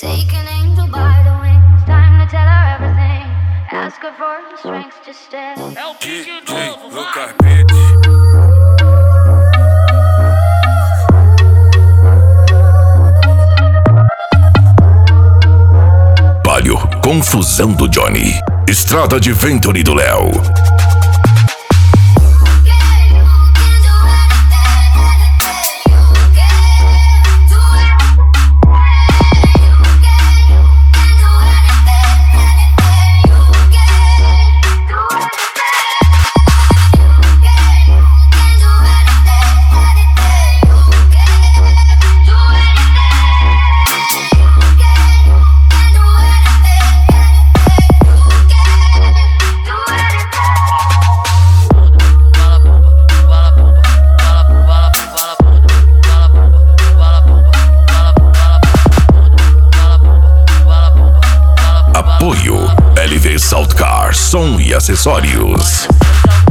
Take an angel by the wings, time to tell her everything. Ask her for the strength to stay. É o pique novo, vai! Palio, confusão do Johnny. Estrada de Venture do Léo. Apoio LV Saltcar, som e acessórios.